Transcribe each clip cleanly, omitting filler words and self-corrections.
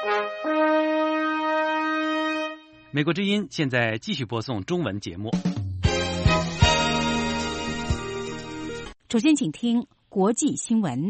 美国之音现在继续播送中文节目。 首先请听国际新闻。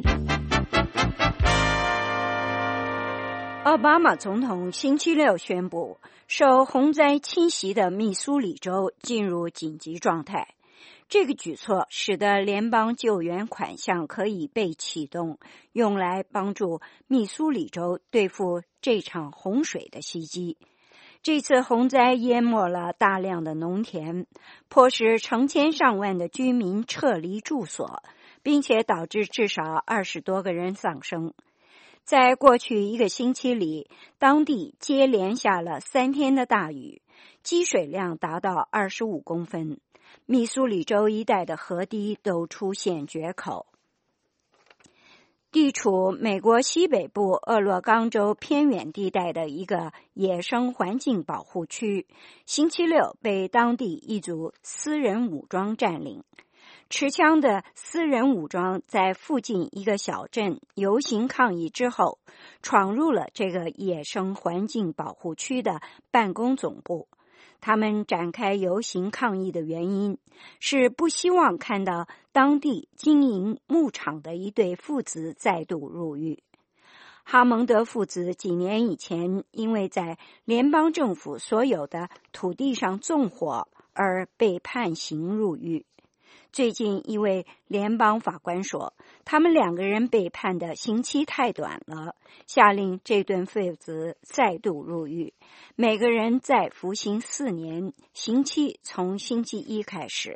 奥巴马总统星期六宣布，受洪灾侵袭的密苏里州进入紧急状态。这个举措使得联邦救援款项可以被启动，用来帮助密苏里州对付这场洪水的袭击。这次洪灾淹没了大量的农田，迫使成千上万的居民撤离住所，并且导致至少20多个人丧生。在过去1个星期里，当地接连下了3天的大雨，积水量达到25公分，密苏里州一带的河堤都出现决口。地处美国西北部俄勒冈州偏远地带的一个野生环境保护区，星期六被当地一组私人武装占领。持枪的私人武装在附近一个小镇游行抗议之后，闯入了这个野生环境保护区的办公总部。他们展开游行抗议的原因是不希望看到当地经营牧场的一对父子再度入狱。哈蒙德父子几年以前因为在联邦政府所有的土地上纵火而被判刑入狱。最近一位联邦法官说，他们2个人被判的刑期太短了，下令这对父子再度入狱，每个人再服刑4年，刑期从星期一开始。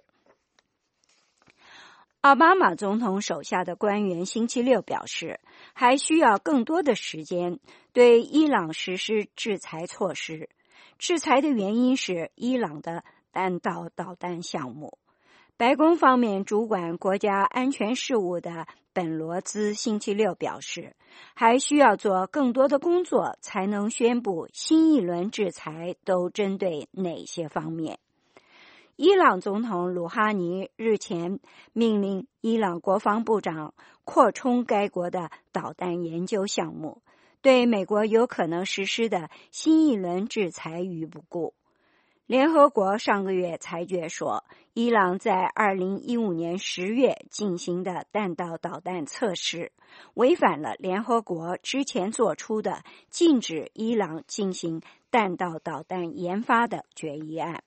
奥巴马总统手下的官员星期六表示，还需要更多的时间对伊朗实施制裁措施。制裁的原因是伊朗的弹道导弹项目。白宫方面主管国家安全事务的本罗兹星期六表示，还需要做更多的工作才能宣布新一轮制裁都针对哪些方面。伊朗总统鲁哈尼日前命令伊朗国防部长扩充该国的导弹研究项目，对美国有可能实施的新一轮制裁于不顾。联合国上个月裁决说，伊朗在2015年10月进行的弹道导弹测试，违反了联合国之前做出的禁止伊朗进行弹道导弹研发的决议案。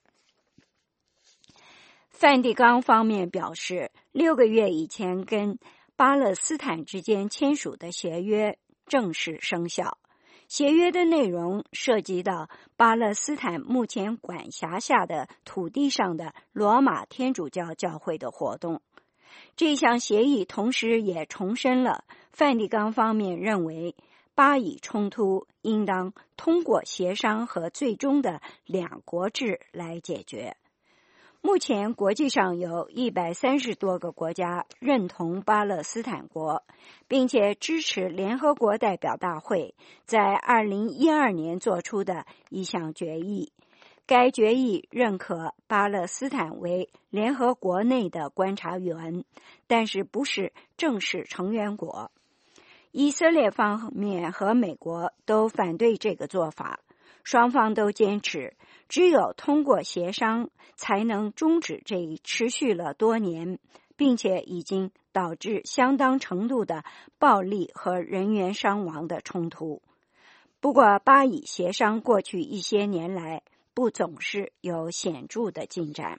梵蒂冈方面表示，6个月以前跟巴勒斯坦之间签署的协约正式生效。协约的内容涉及到巴勒斯坦目前管辖下的土地上的罗马天主教教会的活动。这项协议同时也重申了梵蒂冈方面认为巴以冲突应当通过协商和最终的2国制来解决。目前国际上有130多个国家认同巴勒斯坦国，并且支持联合国代表大会在2012年做出的一项决议。该决议认可巴勒斯坦为联合国内的观察员，但是不是正式成员国。以色列方面和美国都反对这个做法，双方都坚持只有通过协商才能终止这一持续了多年并且已经导致相当程度的暴力和人员伤亡的冲突。不过巴以协商过去一些年来不总是有显著的进展。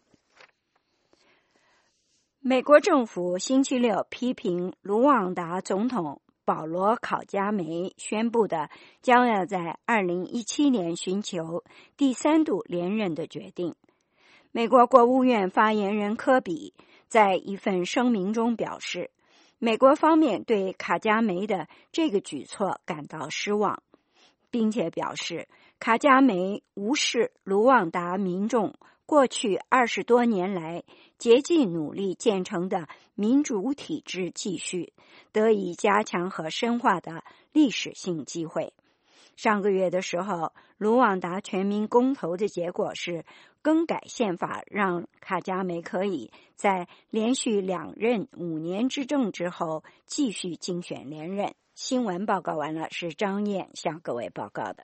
美国政府星期六批评卢旺达总统保罗·考加梅宣布的将要在2017年寻求第3度连任的决定。美国国务院发言人科比在一份声明中表示，美国方面对卡加梅的这个举措感到失望，并且表示卡加梅无视卢旺达民众过去20多年来竭尽努力建成的民主体制继续得以加强和深化的历史性机会。上个月的时候，卢旺达全民公投的结果是更改宪法，让卡加梅可以在连续2任5年执政之后继续竞选连任。 新闻报告完了，是张燕向各位报告的。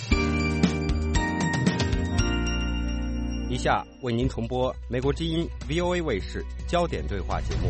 以下为您重播美国之音 VOA 卫视焦点对话节目。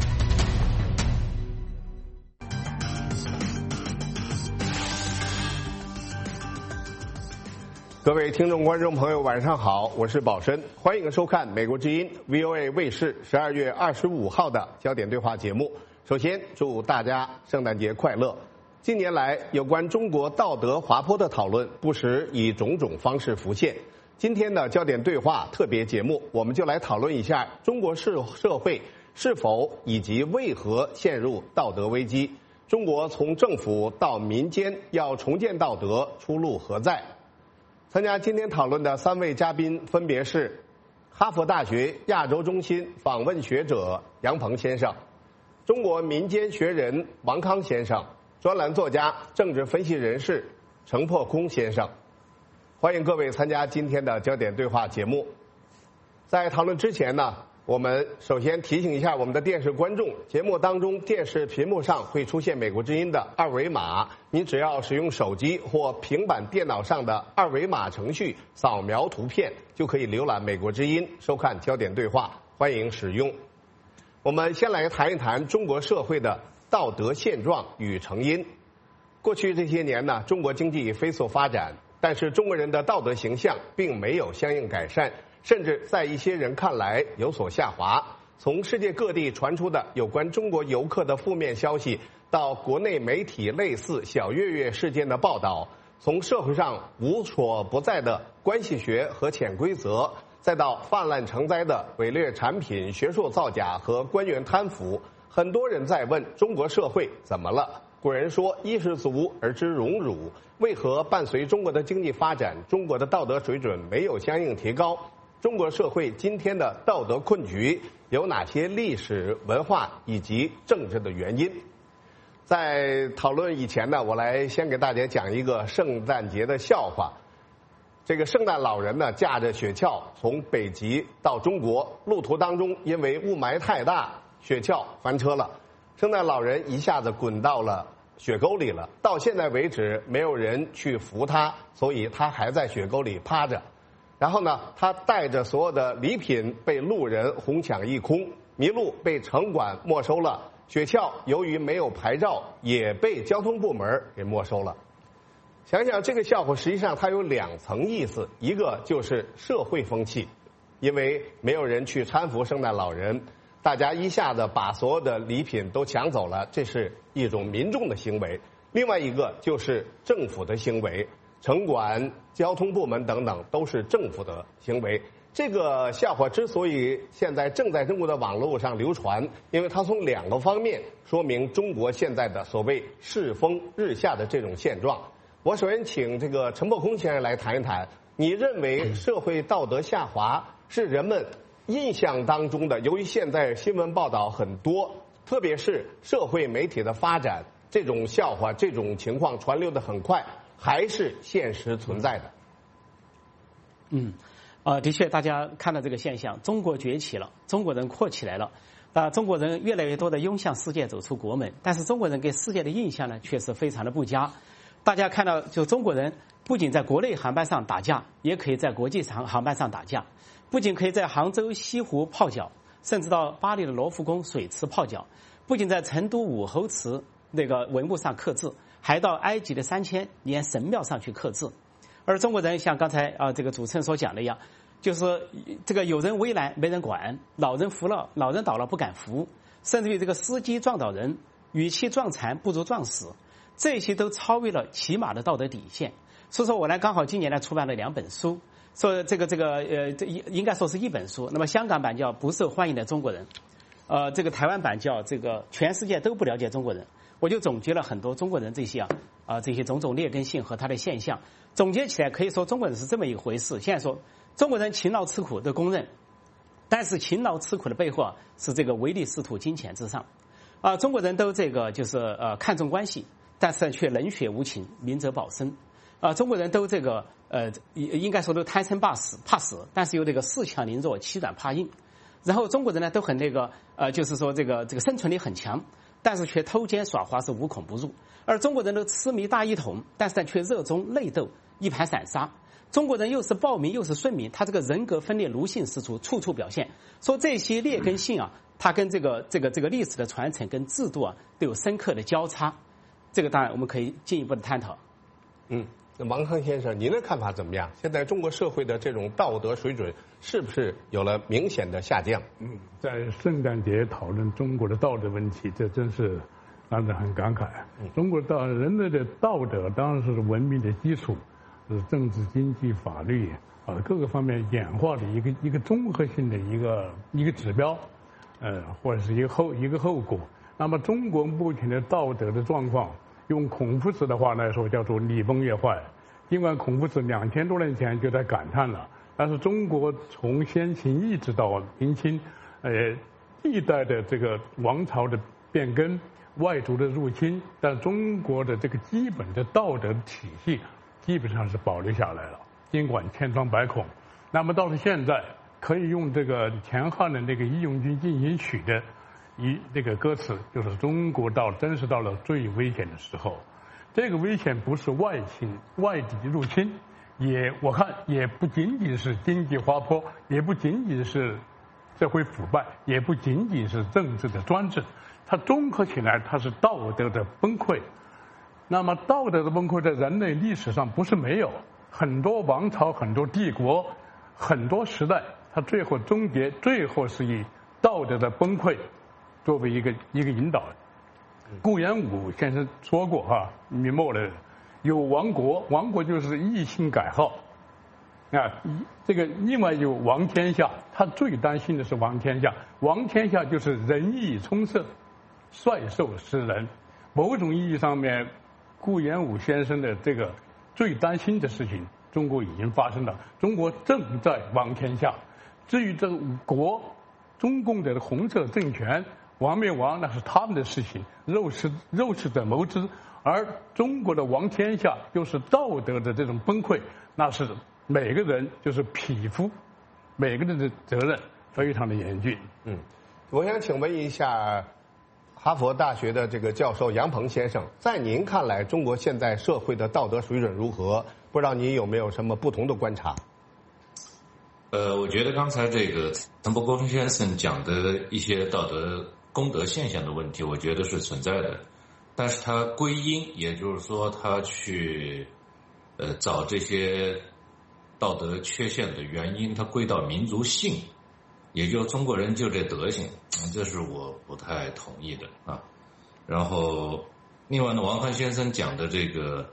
各位听众观众朋友晚上好，我是宝申，欢迎收看美国之音 VOA 卫视12月25号的焦点对话节目。首先祝大家圣诞节快乐。近年来有关中国道德滑坡的讨论不时以种种方式浮现，今天的焦点对话特别节目，我们就来讨论一下中国社会是否以及为何陷入道德危机，中国从政府到民间要重建道德，出路何在？参加今天讨论的3位嘉宾分别是哈佛大学亚洲中心访问学者杨鹏先生，中国民间学人王康先生，专栏作家、政治分析人士程破空先生。欢迎各位参加今天的焦点对话节目。在讨论之前呢，我们首先提醒一下我们的电视观众，节目当中电视屏幕上会出现美国之音的2维码，你只要使用手机或平板电脑上的2维码程序扫描图片，就可以浏览美国之音，收看焦点对话，欢迎使用。我们先来谈一谈中国社会的道德现状与成因。过去这些年呢，中国经济飞速发展，但是中国人的道德形象并没有相应改善，甚至在一些人看来有所下滑。从世界各地传出的有关中国游客的负面消息，到国内媒体类似小岳岳事件的报道，从社会上无所不在的关系学和潜规则，再到泛滥成灾的伪劣产品、学术造假和官员贪腐，很多人在问中国社会怎么了？古人说衣食足而知荣辱，为何伴随中国的经济发展，中国的道德水准没有相应提高？中国社会今天的道德困局有哪些历史、文化以及政治的原因？在讨论以前呢，我来先给大家讲一个圣诞节的笑话。这个圣诞老人呢，驾着雪橇从北极到中国，路途当中因为雾霾太大，雪橇翻车了，圣诞老人一下子滚到了雪沟里了。到现在为止，没有人去扶他，所以他还在雪沟里趴着。然后呢，他带着所有的礼品被路人哄抢一空，麋鹿被城管没收了，雪橇由于没有牌照，也被交通部门给没收了。想想这个笑话，实际上它有2层意思，一个就是社会风气，因为没有人去搀扶圣诞老人，大家一下子把所有的礼品都抢走了，这是一种民众的行为。另外一个就是政府的行为，城管、交通部门等等都是政府的行为。这个笑话之所以现在正在中国的网络上流传，因为它从2个方面说明中国现在的所谓世风日下的这种现状。我首先请这个陈破空先生来谈一谈，你认为社会道德下滑是人们印象当中的，由于现在新闻报道很多，特别是社会媒体的发展，这种笑话、这种情况传流的很快，还是现实存在的？ 的确，大家看到这个现象，中国崛起了，中国人阔起来了，中国人越来越多的拥向世界，走出国门，但是中国人给世界的印象呢，确实非常的不佳。大家看到，就中国人不仅在国内航班上打架，也可以在国际航班上打架，不仅可以在杭州西湖泡脚，甚至到巴黎的罗浮宫水池泡脚，不仅在成都武侯祠那个文物上刻字，还到埃及的3000年神庙上去刻字。而中国人像刚才这个主持人所讲的一样，就是这个有人围栏没人管，老人倒了不敢扶，甚至于这个司机撞倒人，与其撞残不如撞死，这些都超越了起码的道德底线。所以说我呢刚好今年呢出版了2本书，说这应该说是1本书。那么香港版叫《不受欢迎的中国人》，这个台湾版叫这个全世界都不了解中国人。我就总结了很多中国人这些这些种种劣根性和他的现象，总结起来可以说中国人是这么一回事。现在说中国人勤劳吃苦都公认，但是勤劳吃苦的背后是这个唯利是图、金钱至上。中国人都这个就是看重关系，但是却冷血无情、明哲保身。中国人都这个应该说都贪生怕死，但是又这个恃强凌弱、欺软怕硬。然后中国人呢都很就是说这个生存力很强， 但是却偷奸耍滑是无孔不入。而中国人都痴迷大一统，但是却热衷内斗，一盘散沙。中国人又是暴民又是顺民，他这个人格分裂奴性十足，处处表现。说这些劣根性啊，它跟这个历史的传承跟制度啊都有深刻的交叉。这个当然我们可以进一步的探讨。 那王康先生，您的看法怎么样？现在中国社会的这种道德水准是不是有了明显的下降？ 在圣诞节讨论中国的道德问题，这真是让人很感慨。中国人类的道德当然是文明的基础，是政治、经济、法律各个方面演化的一个综合性的一个指标，或者是一个后果。那么中国目前的道德的状况，用孔夫子的话来说，叫做礼崩乐坏。尽管孔夫子2000多年前就在感叹了，但是中国从先秦一直到明清，历代的这个王朝的变更、外族的入侵，但中国的这个基本的道德体系基本上是保留下来了，尽管千疮百孔。那么到了现在，可以用这个钱汉的那个《义勇军进行曲》的这个歌词，就是中国真是到了最危险的时候。这个危险不是外敌入侵，我看也不仅仅是经济滑坡，也不仅仅是社会腐败，也不仅仅是政治的专制，它综合起来，它是道德的崩溃。那么道德的崩溃在人类历史上不是没有，很多王朝、很多帝国、很多时代，它最后终结，最后是以道德的崩溃作为一个引导。顾炎武先生说过明末的有亡国，亡国就是一心改号这个另外有亡天下，他最担心的是亡天下。亡天下就是仁义充塞，率兽食人。某种意义上面，顾炎武先生的这个最担心的事情，中国已经发生了，中国正在亡天下。至于这个国，中共的红色政权亡灭亡，那是他们的事情，肉食者谋之。而中国的亡天下，就是道德的这种崩溃，那是每个人就是匹夫，每个人的责任非常的严峻。 我想请问一下哈佛大学的这个教授杨鹏先生，在您看来，中国现在社会的道德水准如何？不知道您有没有什么不同的观察？ 我觉得刚才这个陈伯公先生讲的一些道德公德现象的问题，我觉得是存在的，但是他归因，也就是说他去找这些道德缺陷的原因，他归到民族性，也就是中国人就这德行，这是我不太同意的然后另外呢，王康先生讲的这个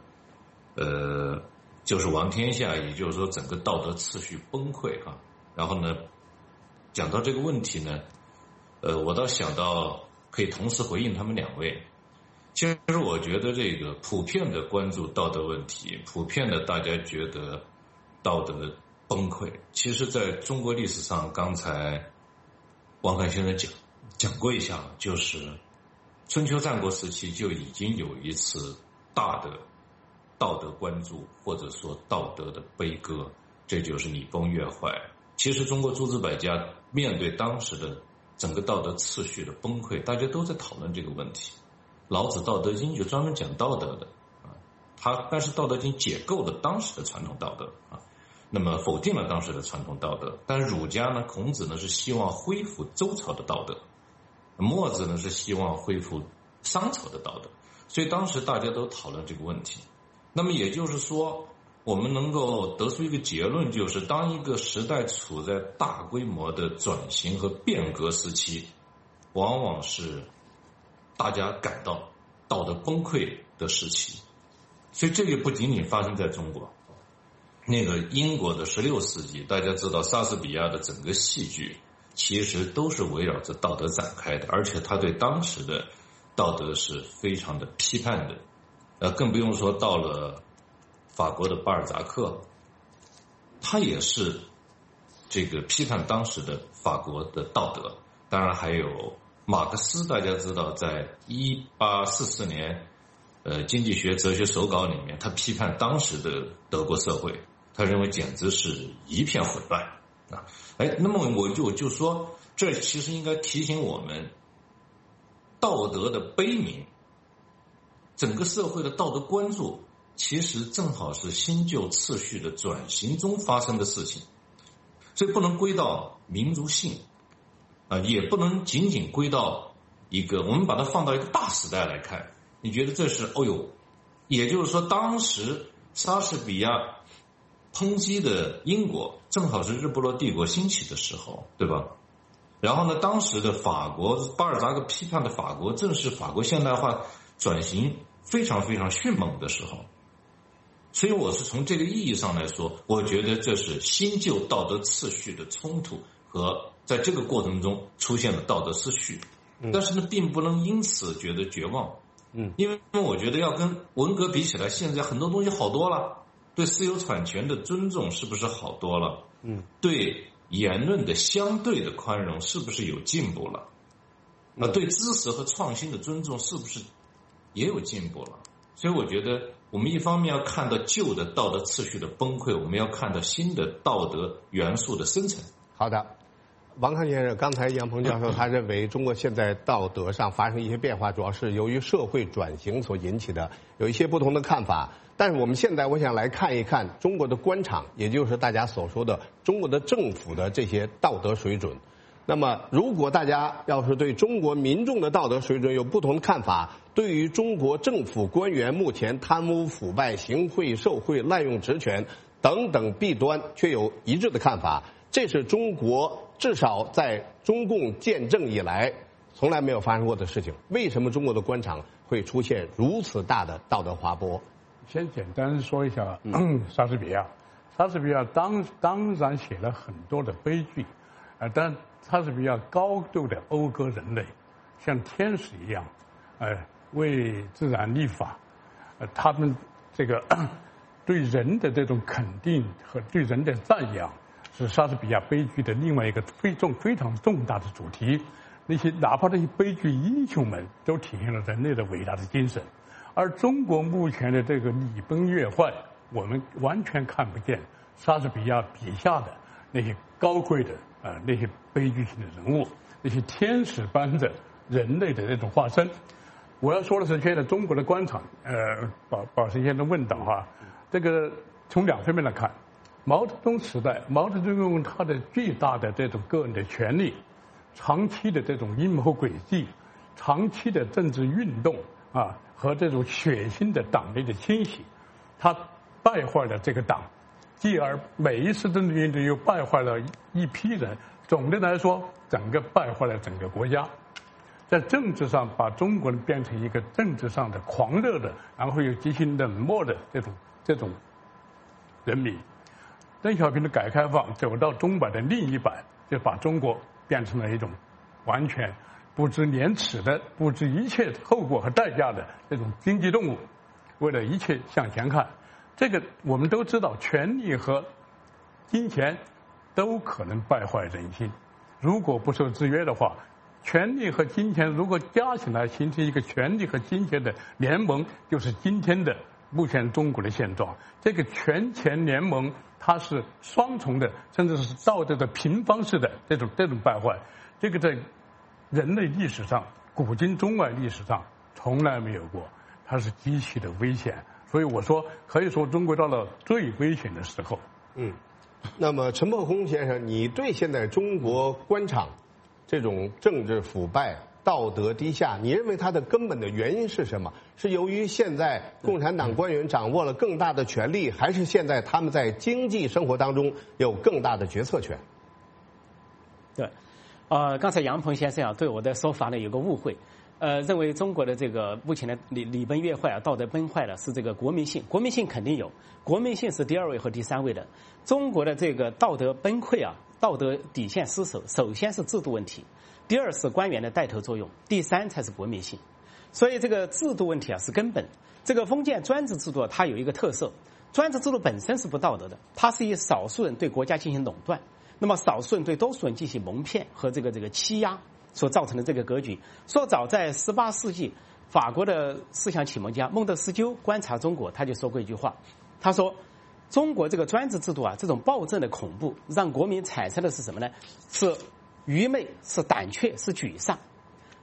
就是亡天下，也就是说整个道德秩序崩溃然后呢，讲到这个问题呢，我倒想到可以同时回应他们两位。其实我觉得这个普遍的关注道德问题，普遍的大家觉得道德崩溃，其实在中国历史上，刚才王康先生讲过一下，就是春秋战国时期就已经有一次大的道德关注，或者说道德的悲歌，这就是礼崩乐坏。其实中国诸子百家面对当时的整个道德次序的崩溃，大家都在讨论这个问题。老子《道德经》就专门讲道德的但是《道德经》解构了当时的传统道德那么否定了当时的传统道德。但儒家呢，孔子呢是希望恢复周朝的道德，墨子呢是希望恢复商朝的道德，所以当时大家都讨论这个问题。那么也就是说，我们能够得出一个结论，就是当一个时代处在大规模的转型和变革时期，往往是大家感到道德崩溃的时期。所以这个不仅仅发生在中国，那个英国的16世纪，大家知道莎士比亚的整个戏剧其实都是围绕着道德展开的，而且他对当时的道德是非常的批判的。更不用说到了法国的巴尔扎克，他也是这个批判当时的法国的道德。当然还有马克思，大家知道在1844年经济学哲学手稿里面，他批判当时的德国社会，他认为简直是一片混乱那么我就说，这其实应该提醒我们， 道德的悲悯，整个社会的道德关注，其实正好是新旧次序的转型中发生的事情，所以不能归到民族性，也不能仅仅归到一个，我们把它放到一个大时代来看，你觉得这是也就是说，当时莎士比亚抨击的英国正好是日不落帝国兴起的时候，对吧？然后呢，当时的法国，巴尔扎克批判的法国，正是法国现代化转型非常非常迅猛的时候。所以我是从这个意义上来说，我觉得这是新旧道德次序的冲突和在这个过程中出现了道德失序。但是呢，并不能因此觉得绝望。因为我觉得要跟文革比起来，现在很多东西好多了。对私有产权的尊重是不是好多了？对言论的相对的宽容是不是有进步了？对知识和创新的尊重是不是也有进步了？所以我觉得我们一方面要看到旧的道德次序的崩溃，我们要看到新的道德元素的生成。 好的。王康先生，刚才杨鹏教授他认为中国现在道德上发生一些变化，主要是由于社会转型所引起的，有一些不同的看法。但是我们现在我想来看一看中国的官场，也就是大家所说的中国的政府的这些道德水准。那么如果大家要是对中国民众的道德水准有不同的看法，对于中国政府官员目前贪污腐败、行贿受贿、滥用职权等等弊端却有一致的看法，这是中国至少在中共建政以来从来没有发生过的事情。为什么中国的官场会出现如此大的道德滑坡？ 先简单说一下莎士比亚。莎士比亚当然写了很多的悲剧，但莎士比亚高度的讴歌人类，像天使一样，为自然立法，他们这个对人的这种肯定和对人的赞扬，是莎士比亚悲剧的另外一个非常重大的主题。哪怕这些悲剧英雄们都体现了人类的伟大的精神。而中国目前的这个礼崩乐坏，我们完全看不见莎士比亚笔下的那些高贵的那些悲剧性的人物，那些天使般的人类的那种化身。我要说的是，现在中国的官场，宝生先生问到哈，这个从两方面来看，毛泽东时代，毛泽东用他的巨大的这种个人的权力，长期的这种阴谋诡计，长期的政治运动和这种血腥的党内的清洗，他败坏了这个党，继而每一次政治运动又败坏了一批人，总的来说，整个败坏了整个国家。在政治上把中国人变成一个政治上的狂热的，然后又极其冷漠的这种人民。邓小平的改革开放走到钟摆的另一版，就把中国变成了一种完全不知廉耻的、不知一切后果和代价的这种经济动物，为了一切向前看。这个我们都知道，权力和金钱都可能败坏人心，如果不受制约的话，权力和金钱如果加起来形成一个权力和金钱的联盟，就是今天的目前中国的现状。这个权钱联盟它是双重的，甚至是道德的平方式的这种败坏。这个在人类历史上，古今中外历史上从来没有过，它是极其的危险。所以我说，可以说中国到了最危险的时候。 那么陈破空先生，你对现在中国官场这种政治腐败、道德低下，你认为它的根本的原因是什么？是由于现在共产党官员掌握了更大的权力，还是现在他们在经济生活当中有更大的决策权？ 对，刚才杨鹏先生对我的说法呢有个误会，认为中国的这个目前的礼崩乐坏道德崩坏了是这个国民性，国民性肯定有，国民性是第2位和第3位的。中国的这个道德崩溃道德底线失守，首先是制度问题，第2是官员的带头作用，第3才是国民性。所以这个制度问题是根本。这个封建专制制度它有一个特色，专制制度本身是不道德的，它是以少数人对国家进行垄断，那么少数人对多数人进行蒙骗和这个欺压所造成的这个格局。说早在18世纪，法国的思想启蒙家孟德斯鸠观察中国，他就说过一句话，他说中国这个专制制度这种暴政的恐怖让国民产生的是什么呢？是愚昧，是胆怯，是沮丧。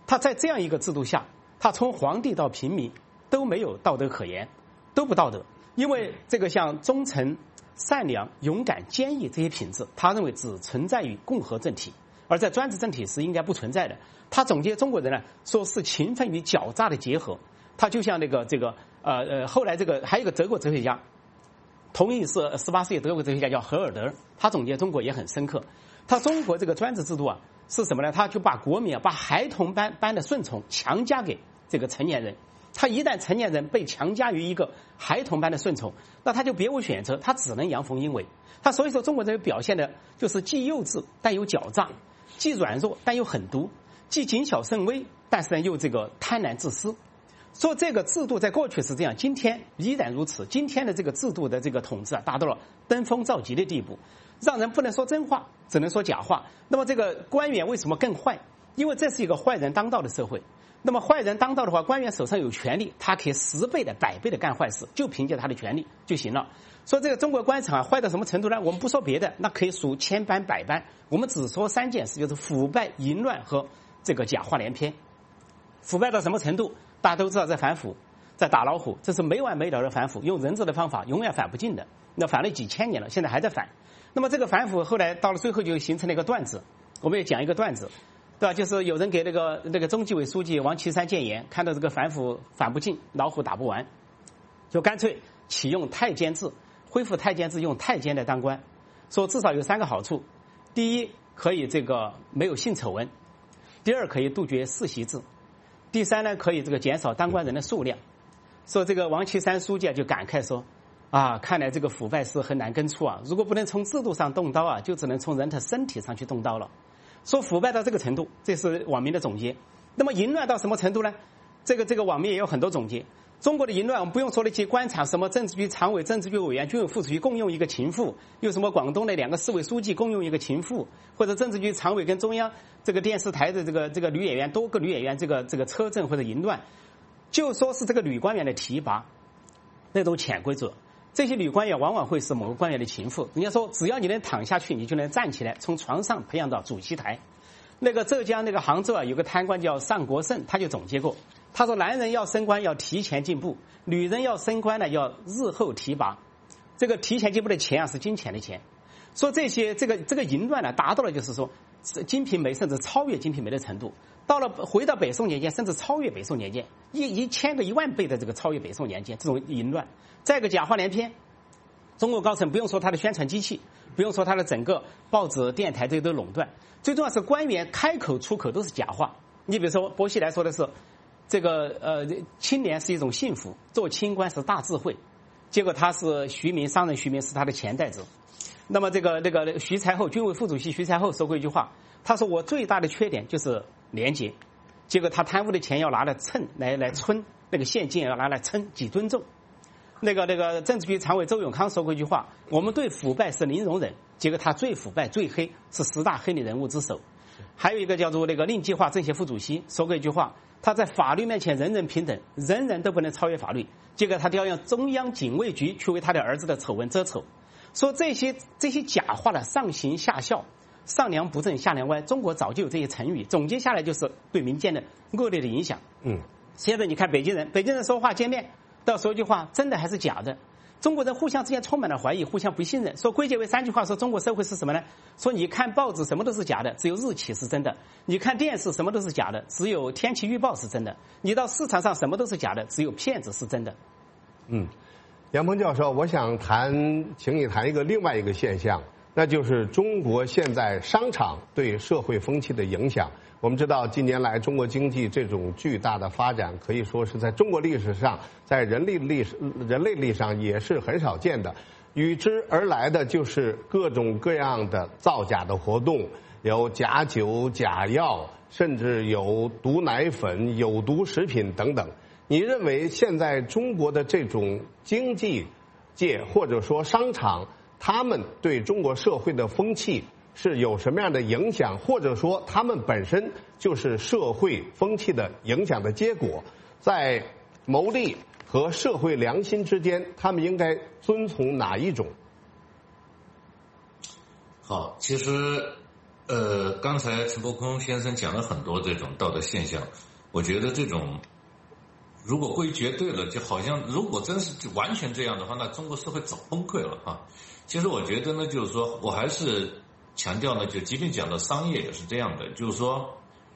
他在这样一个制度下，他从皇帝到平民都没有道德可言，都不道德。因为这个像忠诚、善良、勇敢、坚毅这些品质，他认为只存在于共和政体，而在专制政体是应该不存在的。他总结中国人呢，说是勤奋与狡诈的结合。他就像后来还有一个德国哲学家，同意是18世纪德国哲学家叫荷尔德，他总结中国也很深刻。他中国这个专制制度啊是什么呢？他就把国民把孩童般的顺从强加给这个成年人。他一旦成年人被强加于一个孩童般的顺从，那他就别无选择，他只能阳奉阴违。他所以说中国人表现的就是既幼稚但又狡诈，既软弱但又狠毒，既谨小慎微，但是呢又这个贪婪自私。说这个制度在过去是这样，今天依然如此。今天的这个制度的这个统治啊，达到了登峰造极的地步，让人不能说真话，只能说假话。那么这个官员为什么更坏？因为这是一个坏人当道的社会。那么坏人当道的话，官员手上有权力，他可以10倍的、100倍的干坏事，就凭借他的权力就行了。说这个中国官场啊，坏到什么程度呢？我们不说别的，那可以数千般百般。我们只说3件事，就是腐败、淫乱和这个假话连篇。腐败到什么程度？大家都知道，在反腐，在打老虎，这是没完没了的反腐，用人治的方法永远反不尽的。那反了几千年了，现在还在反。那么这个反腐后来到了最后就形成了一个段子，我们也讲一个段子，对吧？就是有人给那个中纪委书记王岐山谏言，看到这个反腐反不尽，老虎打不完，就干脆启用太监制，恢复太监制，用太监来当官，说至少有3个好处：第一，可以这个没有性丑闻；第二，可以杜绝世袭制；第三呢，可以这个减少当官人的数量。说这个王岐山书记就感慨说，看来这个腐败是很难根除啊！如果不能从制度上动刀啊，就只能从人的身体上去动刀了。说腐败到这个程度，这是网民的总结。那么淫乱到什么程度呢？这个网民也有很多总结。中国的淫乱，我们不用说那些官场，什么政治局常委、政治局委员、军委副主席共用一个情妇，又什么广东的2个市委书记共用一个情妇，或者政治局常委跟中央这个电视台的这个女演员，多个女演员这个车震或者淫乱，就说是这个女官员的提拔那种潜规则。这些女官员往往会是某个官员的情妇。人家说，只要你能躺下去，你就能站起来，从床上培养到主席台。那个浙江杭州啊，有个贪官叫尚国胜，他就总结过，他说男人要升官要提前进步，女人要升官呢要日后提拔。这个提前进步的钱啊是金钱的钱。说这些这个淫乱呢，达到了就是说《金瓶梅》甚至超越《金瓶梅》的程度。回到北宋年间，甚至超越北宋年间，1000个10000倍的这个超越北宋年间这种淫乱。再一个假话连篇，中国高层不用说他的宣传机器，不用说他的整个报纸、电台这都垄断。最重要是官员开口出口都是假话。你比如说薄熙来说的是，这个清廉是一种幸福，做清官是大智慧。结果他是商人徐明是他的钱袋子。那么这个徐才厚，军委副主席徐才厚说过一句话，他说我最大的缺点就是廉洁。结果他贪污的钱要拿来称来称，那个现金要拿来称几吨重。那个政治局常委周永康说过一句话，我们对腐败是零容忍。结果他最腐败最黑，是10大黑脸人物之首。还有一个叫做令计划政协副主席说过一句话，他在法律面前人人平等，人人都不能超越法律。结果他调用中央警卫局去为他的儿子的丑闻遮丑。说这些假话的上行下效，上梁不正下梁歪，中国早就有这些成语，总结下来就是对民间的恶劣的影响。现在你看北京人说话见面都要说一句话，真的还是假的。中国人互相之间充满了怀疑，互相不信任。说归结为3句话，说中国社会是什么呢？说你看报纸什么都是假的，只有日期是真的；你看电视什么都是假的，只有天气预报是真的；你到市场上什么都是假的，只有骗子是真的。 杨鹏教授，我想请你谈另外一个现象，那就是中国现在商场对社会风气的影响。我们知道，近年来中国经济这种巨大的发展，可以说是在中国历史上，在人类历史上也是很少见的。与之而来的就是各种各样的造假的活动，有假酒、假药，甚至有毒奶粉、有毒食品等等。你认为现在中国的这种经济界或者说商场，他们对中国社会的风气是有什么样的影响，或者说他们本身就是社会风气的影响的结果？在牟利和社会良心之间，他们应该遵从哪一种？ 好，其实刚才陈伯空先生讲了很多这种道德现象，我觉得这种如果归结对了，就好像如果真是完全这样的话，那中国社会早崩溃了啊。其实我觉得呢，就是说我还是强调呢，就即便讲到商业也是这样的，就是说，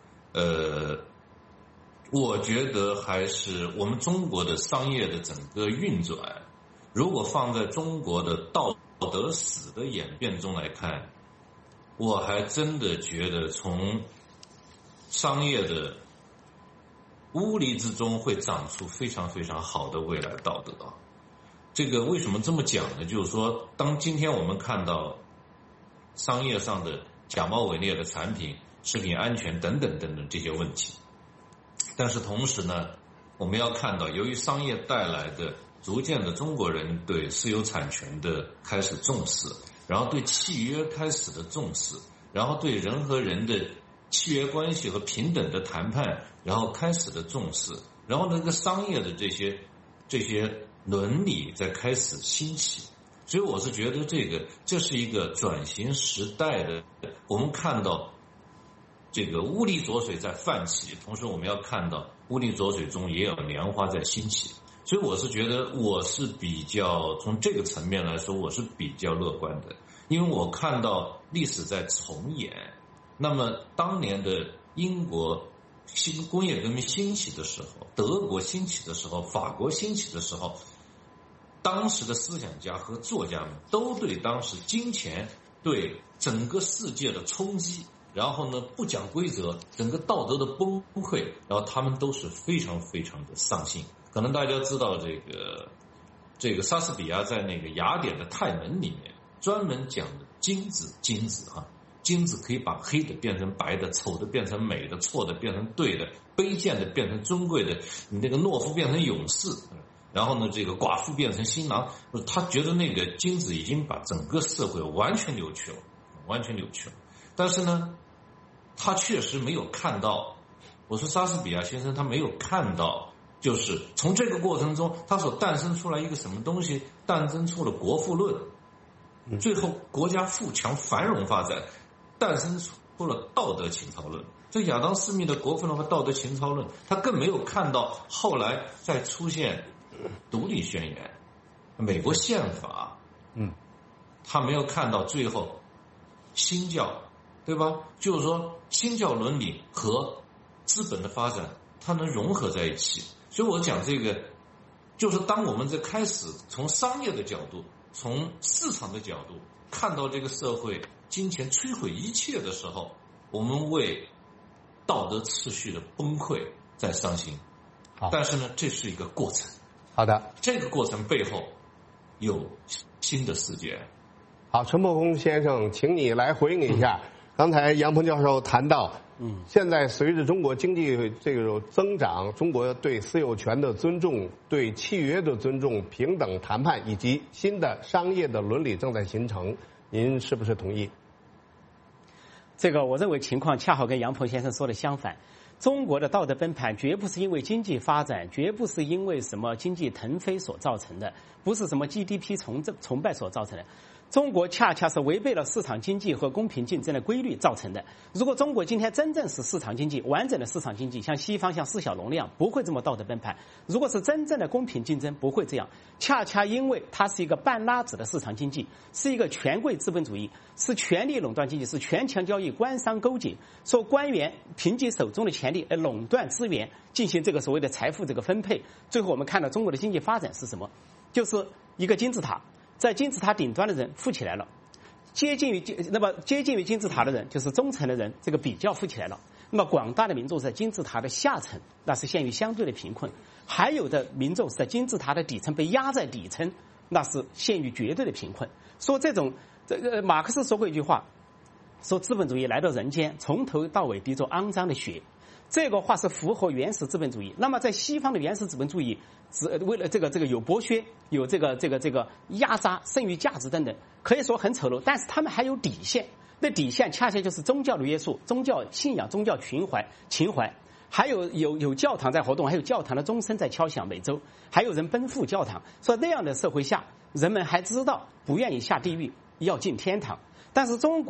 我觉得还是我们中国的商业的整个运转，如果放在中国的道德史的演变中来看，我还真的觉得从商业的污泥之中会长出非常非常好的未来道德。这个为什么这么讲呢？就是说，当今天我们看到商业上的假冒伪劣的产品、食品安全等等等等这些问题，但是同时呢，我们要看到，由于商业带来的逐渐的中国人对私有产权的开始重视，然后对契约开始的重视，然后对人和人的契约关系和平等的谈判，然后开始的重视，然后那个商业的这些伦理在开始兴起。所以我是觉得这是一个转型时代的，我们看到这个污泥浊水在泛起，同时我们要看到污泥浊水中也有莲花在兴起。所以我是觉得我是比较从这个层面来说，我是比较乐观的，因为我看到历史在重演。那么当年的英国工业革命兴起的时候，德国兴起的时候，法国兴起的时候，当时的思想家和作家们都对当时金钱对整个世界的冲击，然后呢不讲规则，整个道德的崩溃，然后他们都是非常非常的伤心。可能大家知道这个莎士比亚在那个雅典的泰门里面专门讲的金子啊，金子可以把黑的变成白的，丑的变成美的，错的变成对的，卑贱的变成尊贵的，你那个懦夫变成勇士，然后呢这个寡妇变成新郎。他觉得那个金子已经把整个社会完全扭曲了。但是呢他确实没有看到，我说莎士比亚先生他没有看到，就是从这个过程中他所诞生出来一个什么东西，诞生出了国富论，最后国家富强繁荣发展，诞生出了道德情操论。这亚当斯密的国富论和道德情操论，他更没有看到后来再出现独立宣言、美国宪法，他没有看到最后新教，对吧？就是说新教伦理和资本的发展它能融合在一起。所以我讲这个，就是当我们在开始从商业的角度，从市场的角度看到这个社会金钱摧毁一切的时候，我们为道德秩序的崩溃在伤心。但是呢，这是一个过程。 好的， 这个过程背后有新的世界。 好，陈伯空先生，请你来回应一下。刚才杨鹏教授谈到，现在随着中国经济这个增长，中国对私有权的尊重、对契约的尊重、平等谈判以及新的商业的伦理正在形成，您是不是同意？ 这个我认为情况恰好跟杨鹏先生说的相反。中国的道德崩盘绝不是因为经济发展，绝不是因为什么经济腾飞所造成的，不是什么 GDP 崇拜所造成的。中国恰恰是违背了市场经济和公平竞争的规律造成的。如果中国今天真正是市场经济，完整的市场经济，像西方像释小龙那样，不会这么道德崩盘。如果是真正的公平竞争，不会这样。恰恰因为它是一个半拉子的市场经济，是一个权贵资本主义，是权力垄断经济，是权强交易、官商勾结，说官员凭借手中的权力来垄断资源，进行这个所谓的财富这个分配。最后我们看到中国的经济发展是什么？就是一个金字塔。在金字塔顶端的人富起来了，接近于金字塔的人，就是中层的人，这个比较富起来了。那么广大的民众在金字塔的下层，那是陷于相对的贫困；还有的民众是在金字塔的底层被压在底层，那是陷于绝对的贫困。说马克思说过一句话，说资本主义来到人间，从头到尾滴着肮脏的血。这个话是符合原始资本主义。那么在西方的原始资本主义，为了这个有剥削，有这个压榨、剩余价值等等，可以说很丑陋。但是他们还有底线，那底线恰恰就是宗教的约束、宗教信仰、宗教情怀，还有教堂在活动，还有教堂的钟声在敲响每周，还有人奔赴教堂。说那样的社会下，人们还知道不愿意下地狱，要进天堂。但是中国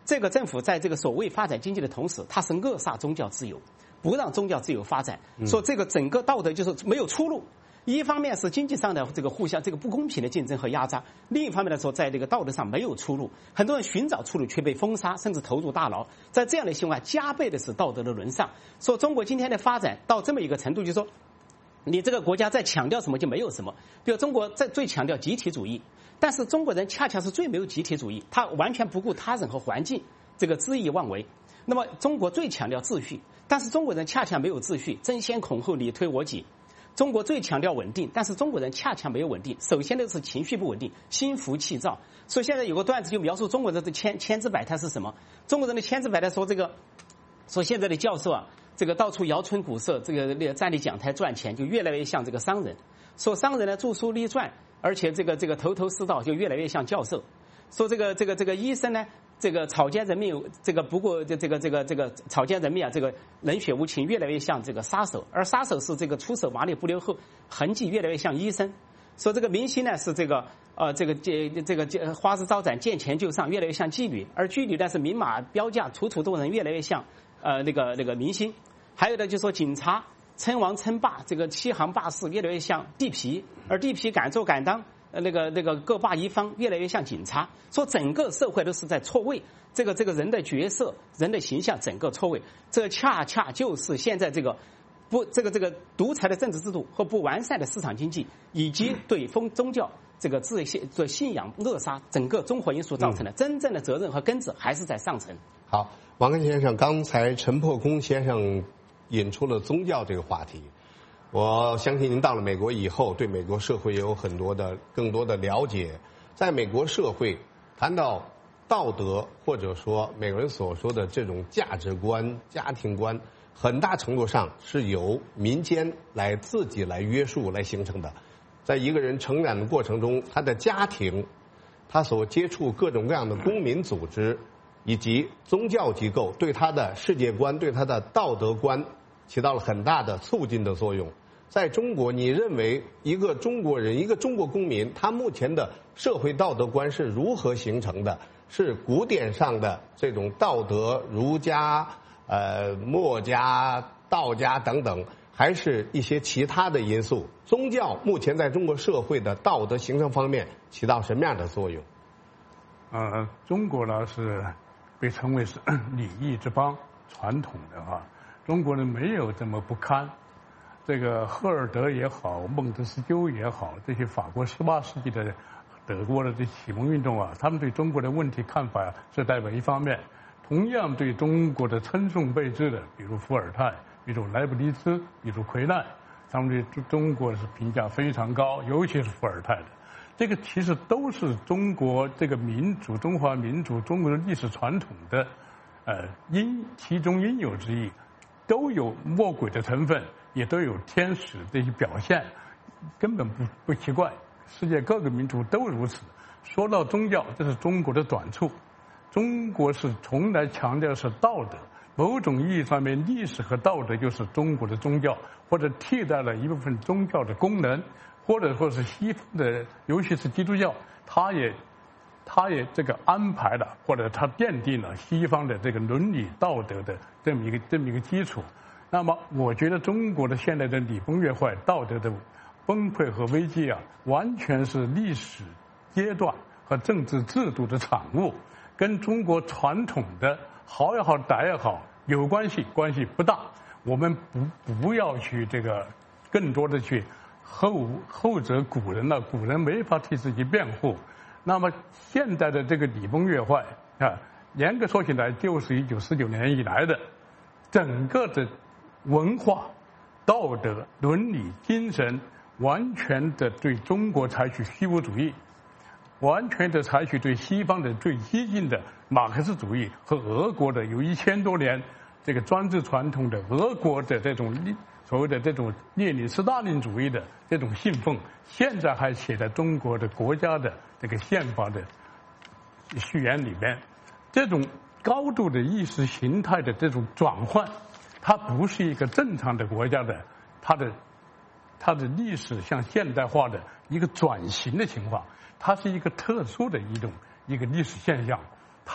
这个政府在这个所谓发展经济的同时，它是扼杀宗教自由，不让宗教自由发展，说这个整个道德就是没有出路。一方面是经济上的这个互相这个不公平的竞争和压榨，另一方面来说，在这个道德上没有出路，很多人寻找出路却被封杀，甚至投入大牢。在这样的情况下，加倍的是道德的沦丧。说中国今天的发展到这么一个程度，就是说，你这个国家在强调什么就没有什么。比如中国在最强调集体主义，但是中国人恰恰是最没有集体主义，他完全不顾他人和环境，这个恣意妄为。那么中国最强调秩序，但是中国人恰恰没有秩序，争先恐后，你推我挤。中国最强调稳定，但是中国人恰恰没有稳定。首先的是情绪不稳定，心浮气躁。所以现在有个段子就描述中国人的千姿百态是什么？中国人的千姿百态说现在的教授啊，这个到处摇春鼓瑟，这个站立讲台赚钱，就越来越像这个商人。说商人呢著书立传，而且这个头头是道，就越来越像教授。说这个医生呢，这个草菅人命，这个不过这个草菅人命啊，这个冷血无情，越来越像这个杀手，而杀手是这个出手麻利不留后，痕迹越来越像医生。说这个明星呢是这个花枝招展，见钱就上，越来越像妓女，而妓女呢是明码标价，处处动人，越来越像那个明星。还有的就说警察称王称霸，这个欺行霸市，越来越像地痞，而地痞敢做敢当。那个各霸一方，越来越像警察。说整个社会都是在错位，这个人的角色、人的形象整个错位。这恰恰就是现在这个独裁的政治制度和不完善的市场经济，以及对宗教这个信仰扼杀整个综合因素造成的。真正的责任和根子还是在上层。 好，王根先生，刚才陈破空先生引出了宗教这个话题。我相信您到了美国以后，对美国社会也有更多的了解。在美国社会，谈到道德或者说美国人所说的这种价值观、家庭观，很大程度上是由民间自己来约束来形成的。在一个人成长的过程中，他的家庭，他所接触各种各样的公民组织以及宗教机构，对他的世界观、对他的道德观起到了很大的促进的作用。在中国，你认为一个中国人、一个中国公民，他目前的社会道德观是如何形成的？是古典上的这种道德，儒家、墨家、道家等等，还是一些其他的因素？宗教目前在中国社会的道德形成方面起到什么样的作用？ 中国呢是被称为是礼义之邦，传统的中国人没有这么不堪。这个赫尔德也好，孟德斯鸠也好，这些法国18世纪的德国的这启蒙运动他们对中国的问题看法是代表一方面，同样对中国的称颂备至的，比如伏尔泰，比如莱布尼茨，比如奎难，他们对中国是评价非常高，尤其是伏尔泰的。这个其实都是中国这个民族、中华民族、中国的历史传统的其中应有之意，都有魔鬼的成分，也都有天使的一些表现，根本不奇怪。世界各个民族都如此。说到宗教，这是中国的短处。中国是从来强调的是道德，某种意义上面，历史和道德就是中国的宗教，或者替代了一部分宗教的功能，或者说是西方的，尤其是基督教，他也这个安排了，或者他奠定了西方的这个伦理道德的这么一个基础。那么我觉得中国的现在的礼崩乐坏、道德的崩溃和危机完全是历史阶段和政治制度的产物，跟中国传统的好也好、歹也好有关系，关系不大。我们不要去这个更多的去后责古人了，古人没法替自己辩护。那么现在的这个礼崩乐坏严格说起来就是1949年以来的整个的文化、道德、伦理、精神，完全的对中国采取虚无主义，完全的采取对西方的最激进的马克思主义和俄国的有1000多年这个专制传统的俄国的这种所谓的这种列宁斯大林主义的这种信奉，现在还写在中国的国家的这个宪法的序言里面。这种高度的意识形态的这种转换，它不是一个正常的国家的它的历史向现代化的一个转型的情况，它是一个特殊的一个历史现象。它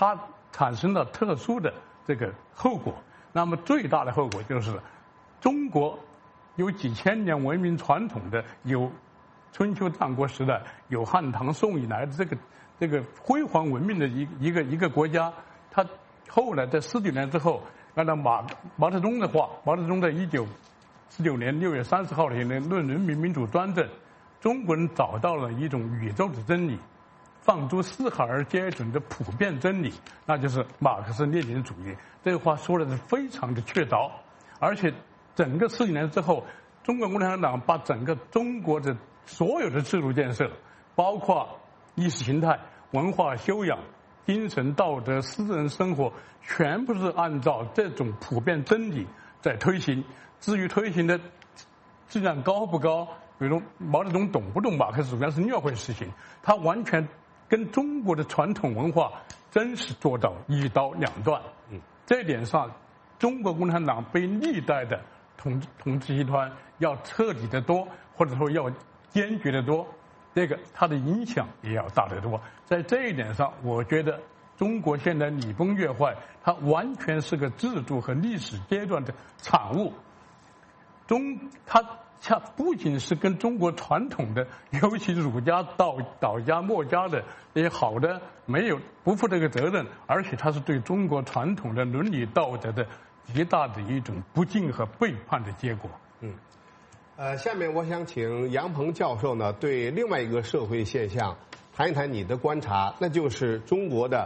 产生了特殊的这个后果。那么最大的后果就是，中国有几千年文明传统的，有春秋战国时代，有汉唐宋以来的这个辉煌文明的一个国家，它后来在49年之后，按照毛泽东的话，毛泽东在1949年6月30号的论人民民主专政，中国人找到了一种宇宙的真理，放诸四海而皆准的普遍真理，那就是马克思列宁主义。这个话说的是非常的确凿，而且整个49年之后，中国共产党把整个中国的所有的制度建设，包括意识形态、文化修养、精神道德、私人生活，全部是按照这种普遍真理在推行。至于推行的质量高不高，比如毛泽东懂不懂马克思主义那是另外一回事情，他完全跟中国的传统文化真是做到一刀两断。这一点上，中国共产党被历代的统治集团要彻底的多，或者说要坚决的多，这个它的影响也要大得多。在这一点上，我觉得中国现在礼崩乐坏，它完全是个制度和历史阶段的产物。它不仅是跟中国传统的，尤其儒家、道家、墨家的这些好的不负这个责任，而且它是对中国传统的伦理道德的极大的一种不敬和背叛的结果。 下面我想请杨鹏教授呢，对另外一个社会现象谈一谈你的观察，那就是中国的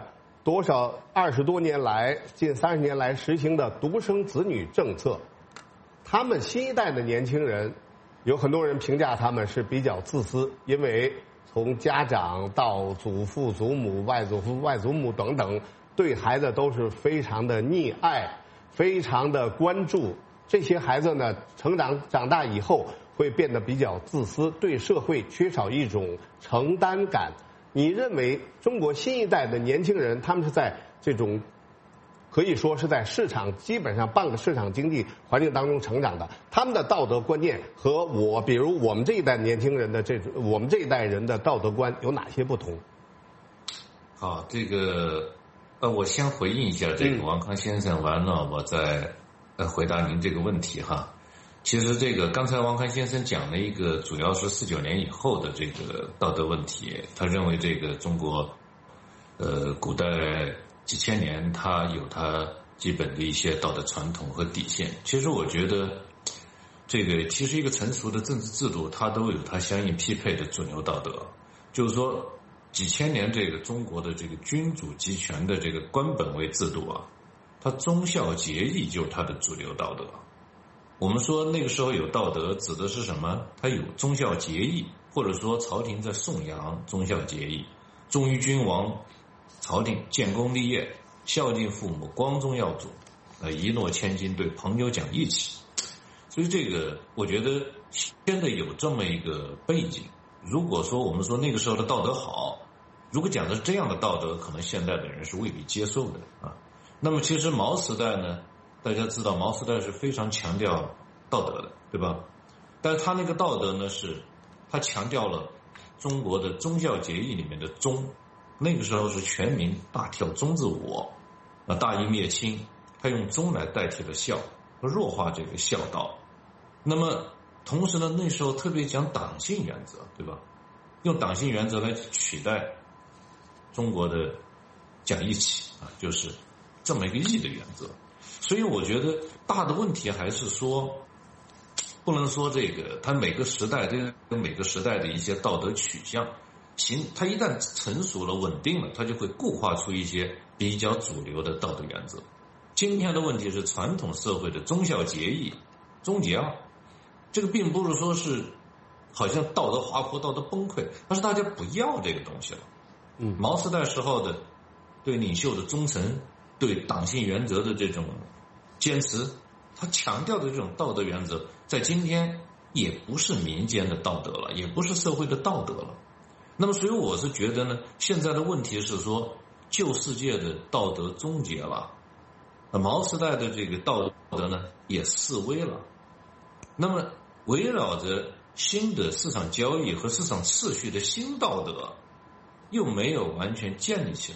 20多年来，近30年来实行的独生子女政策。他们新一代的年轻人，有很多人评价他们是比较自私，因为从家长到祖父、祖母、外祖父、外祖母等等，对孩子都是非常的溺爱，非常的关注。这些孩子呢，长大以后会变得比较自私，对社会缺少一种承担感。你认为中国新一代的年轻人，他们是在这种可以说是在基本上半个市场经济环境当中成长的，他们的道德观念和比如我们这一代年轻人的我们这一代人的道德观有哪些不同？ 好，这个我先回应一下这个王康先生，完了我再回答您这个问题哈。其实这个刚才王康先生讲了一个主要是49年以后的这个道德问题，他认为这个中国古代几千年它有它基本的一些道德传统和底线。其实我觉得这个其实一个成熟的政治制度它都有它相应匹配的主流道德，就是说几千年这个中国的这个君主集权的这个官本位制度啊，它忠孝节义就是它的主流道德。我们说那个时候有道德指的是什么？它有忠孝节义，或者说朝廷在颂扬忠孝节义，忠于君王，朝廷建功立业，孝敬父母，光宗耀祖，一诺千金，对朋友讲义气。所以这个我觉得现在有这么一个背景。如果说我们说那个时候的道德好，如果讲的是这样的道德，可能现在的人是未必接受的啊。那么其实毛时代呢，大家知道毛时代是非常强调道德的，对吧？但是他那个道德呢，是他强调了中国的忠孝节义里面的忠。那个时候是全民大跳忠字我，大义灭亲，他用忠来代替了孝，弱化这个孝道。那么同时呢，那时候特别讲党性原则，对吧？用党性原则来取代中国的讲义气啊，就是这么一个义的原则。所以我觉得大的问题还是说，不能说这个它每个时代跟每个时代的一些道德取向它一旦成熟了稳定了，它就会固化出一些比较主流的道德原则。今天的问题是传统社会的忠孝节义终结了，这个并不是说是好像道德滑坡道德崩溃，而是大家不要这个东西了。毛时代时候的对领袖的忠诚，对党性原则的这种坚持，他强调的这种道德原则在今天也不是民间的道德了，也不是社会的道德了。那么所以我是觉得呢，现在的问题是说旧世界的道德终结了，毛时代的这个道德呢也式微了。那么围绕着新的市场交易和市场秩序的新道德又没有完全建立起来。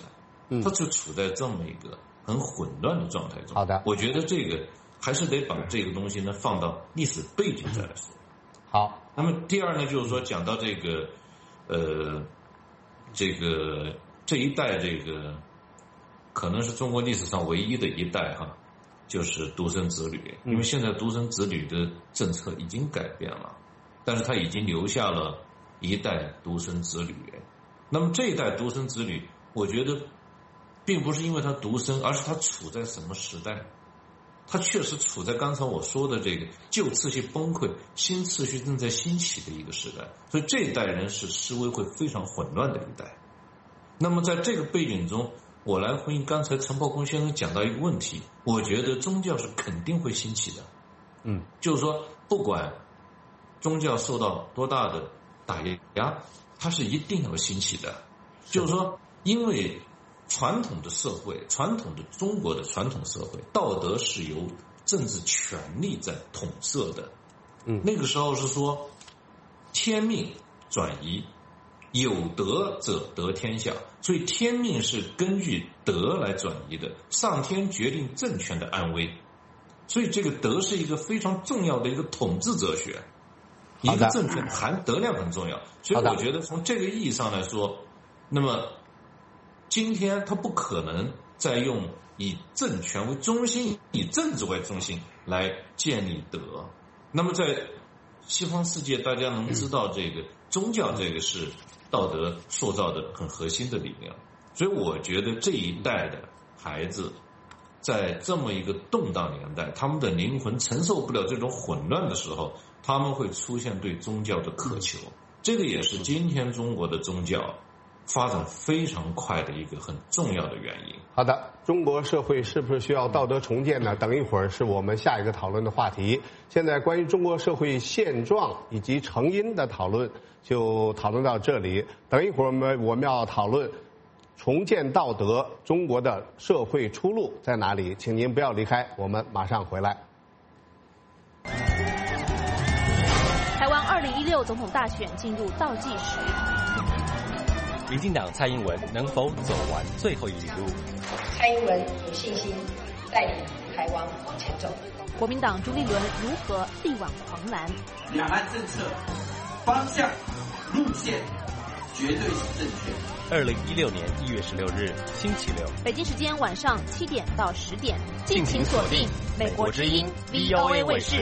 它就处在这么一个很混乱的状态中。 好的， 我觉得这个还是得把这个东西呢放到历史背景再来说。 好， 那么第二呢，就是说讲到这个这一代可能是中国历史上唯一的一代哈，就是独生子女。因为现在独生子女的政策已经改变了，但是他已经留下了一代独生子女。那么这一代独生子女，我觉得并不是因为他独生，而是他处在什么时代？他确实处在刚才我说的这个旧秩序崩溃、新秩序正在兴起的一个时代，所以这一代人是思维会非常混乱的一代。那么在这个背景中，我来回应刚才陈炮公先生讲到一个问题，我觉得宗教是肯定会兴起的。就是说不管宗教受到多大的打压，它是一定要兴起的。就是说，因为传统的社会，传统的中国的传统社会，道德是由政治权力在统摄的。那个时候是说天命转移，有德者得天下，所以天命是根据德来转移的，上天决定政权的安危，所以这个德是一个非常重要的一个统治哲学。一个政权含德量很重要，所以我觉得从这个意义上来说，那么今天他不可能再用以政权为中心、以政治为中心来建立德。那么在西方世界，大家能知道这个宗教这个是道德塑造的很核心的力量，所以我觉得这一代的孩子在这么一个动荡年代，他们的灵魂承受不了这种混乱的时候，他们会出现对宗教的渴求。这个也是今天中国的宗教发展非常快的一个很重要的原因。 好的，中国社会是不是需要道德重建呢？等一会儿是我们下一个讨论的话题。现在关于中国社会现状以及成因的讨论就讨论到这里。等一会儿我们要讨论重建道德，中国的社会出路在哪里？请您不要离开，我们马上回来。 台湾2016总统大选进入倒计时， 民进党蔡英文能否走完最后一里路？ 蔡英文有信心带领台湾往前走。 国民党朱立伦如何力挽狂澜？ 两岸政策方向路线绝对是正确。 2016年1月16日星期六， 北京时间晚上7点到10点，敬请锁定美国之音 VOA 卫视。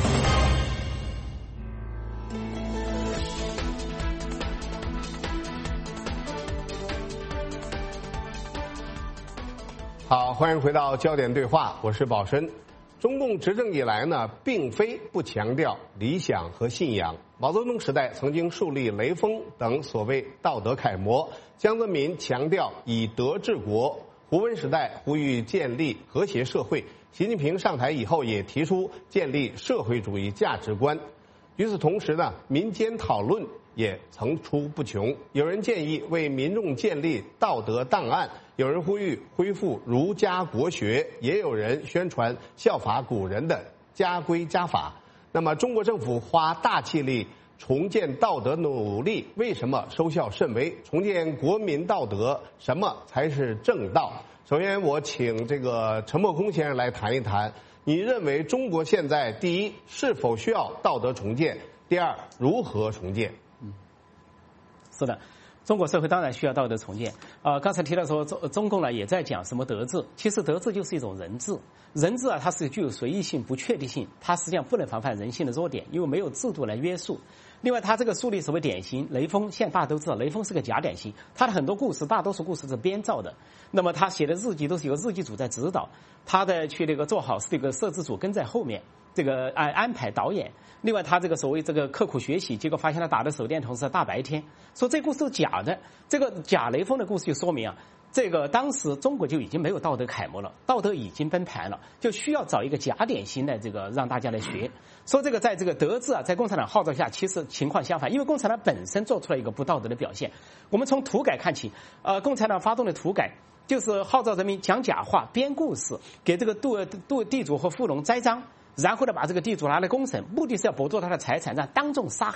好，欢迎回到焦点对话，我是宝申。中共执政以来呢，并非不强调理想和信仰。毛泽东时代曾经树立雷锋等所谓道德楷模，江泽民强调以德治国，胡温时代呼吁建立和谐社会，习近平上台以后也提出建立社会主义价值观。与此同时呢，民间讨论也层出不穷，有人建议为民众建立道德档案，有人呼吁恢复儒家国学，也有人宣传效法古人的家规家法。那么中国政府花大气力重建道德努力，为什么收效甚微？重建国民道德，什么才是正道？首先我请这个陈默空先生来谈一谈，你认为中国现在第一是否需要道德重建？第二，如何重建？ 是的，中国社会当然需要道德重建。刚才提到说中共呢也在讲什么德治，其实德治就是一种人治。人治啊，它是具有随意性、不确定性，它实际上不能防范人性的弱点，因为没有制度来约束。另外，他这个树立所谓典型，雷锋，现在大家都知道，雷锋是个假典型，他的很多故事，大多数故事是编造的。那么他写的日记都是由日记组在指导，他的去那个做好是这个摄制组跟在后面，这个安排导演。另外，他这个所谓这个刻苦学习，结果发现他打的手电筒是大白天，说这故事是假的。这个假雷锋的故事就说明啊，这个当时中国就已经没有道德楷模了，道德已经崩盘了，就需要找一个假典型来这个让大家来学。说这个在这个德治啊，在共产党号召下，其实情况相反，因为共产党本身做出了一个不道德的表现。我们从土改看起，共产党发动的土改就是号召人民讲假话、编故事，给这个地主和富农栽赃。然后呢，把这个地主拿来公审，目的是要剥夺他的财产，让当众杀害。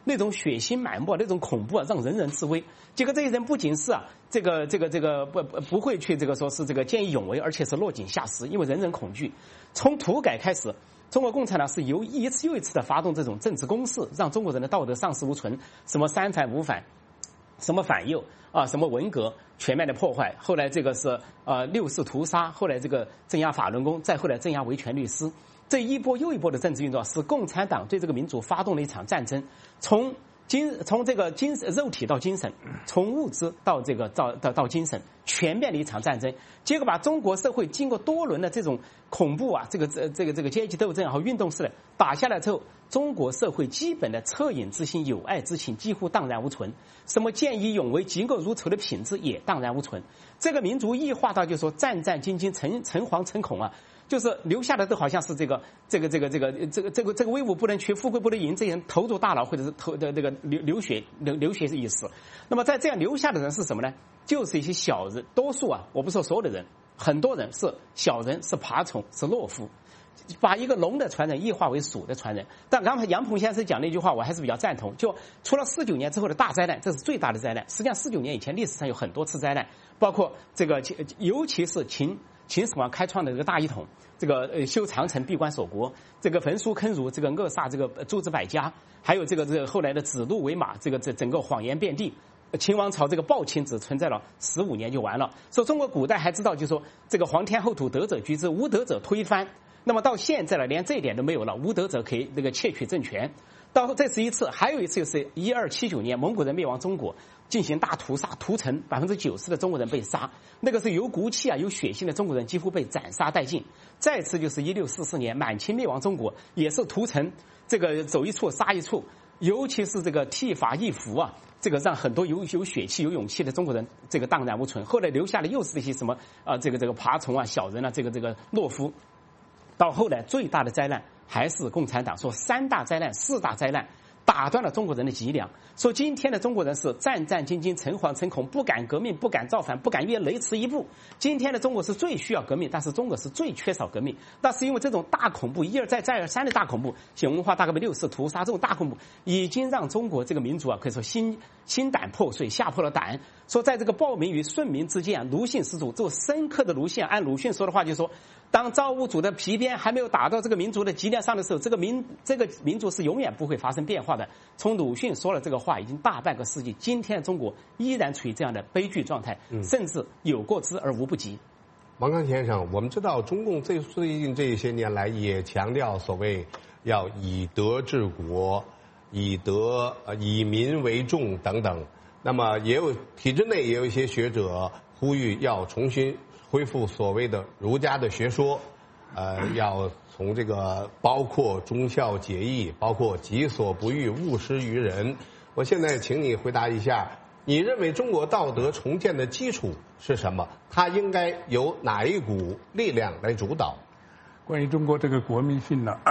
那种血腥埋没、那种恐怖啊，让人人自危。结果这些人不仅是不会去说是见义勇为，而且是落井下石，因为人人恐惧。从土改开始，中国共产党是由一次又一次的发动这种政治攻势，让中国人的道德丧失无存，什么三反五反，什么反右啊，什么文革全面的破坏，后来是六四屠杀，后来镇压法轮功，再后来镇压维权律师，这一波又一波的政治运动，使共产党对这个民主发动了一场战争，从肉体到精神，从物质到到精神，全面的一场战争。结果把中国社会经过多轮的这种恐怖啊，这个阶级斗争和运动式的打下来之后，中国社会基本的恻隐之心、友爱之情几乎荡然无存，什么见义勇为、嫉恶如仇的品质也荡然无存。这个民族异化到说战战兢兢、诚惶诚恐啊。就是留下的都好像是这个威武不能屈，富贵不能淫，这些人投入大牢或者是流血意思。那么在这样留下的人是什么呢？就是一些小人，多数啊，我不说所有的人，很多人是小人，是爬虫，是懦夫，把一个龙的传人异化为鼠的传人。但刚才杨鹏先生讲那句话，我还是比较赞同。就除了49年之后的大灾难，这是最大的灾难。实际上49年以前历史上有很多次灾难，包括尤其是秦始皇开创的大一统，修长城闭关锁国，焚书坑儒，扼杀诸子百家，还有后来的指鹿为马，整个谎言遍地。秦王朝暴秦只存在了15年就完了。所以中国古代还知道，就说皇天厚土，德者居之，无德者推翻。那么到现在了，连这一点都没有了，无德者可以窃取政权。这是一次，还有一次就是1279年蒙古人灭亡中国，进行大屠杀，屠城，90%的中国人被杀，那个是有骨气啊、有血性的中国人几乎被斩杀殆尽。再次就是1644年满清灭亡中国，也是屠城，走一处杀一处，尤其是剃发易服啊，让很多有血气、有勇气的中国人荡然无存。后来留下的又是这些什么爬虫啊、小人啊、懦夫。到后来最大的灾难还是共产党说3大灾难、4大灾难，打断了中国人的脊梁。说今天的中国人是战战兢兢、诚惶诚恐，不敢革命，不敢造反，不敢越雷池一步。今天的中国是最需要革命，但是中国是最缺少革命。那是因为这种大恐怖，一而再再而三的大恐怖，像文化大革命、6四屠杀这种大恐怖，已经让中国民族啊，可以说心胆破碎，吓破了胆。说在暴民与顺民之间啊，奴性十足。这种深刻的奴性，按鲁迅说的话就说，当造物主的皮鞭还没有打到民族的脊梁上的时候，这个民族是永远不会发生变化的。从鲁迅说了这个话已经大半个世纪，今天的中国依然处于这样的悲剧状态，甚至有过之而无不及。 王刚先生，我们知道中共最近这些年来也强调所谓要以德治国、以民为重等等。那么体制内也有一些学者呼吁要重新恢复所谓的儒家的学说，要从包括忠孝节义，包括己所不欲，勿施于人。我现在请你回答一下，你认为中国道德重建的基础是什么？它应该由哪一股力量来主导？ 关于中国国民性呢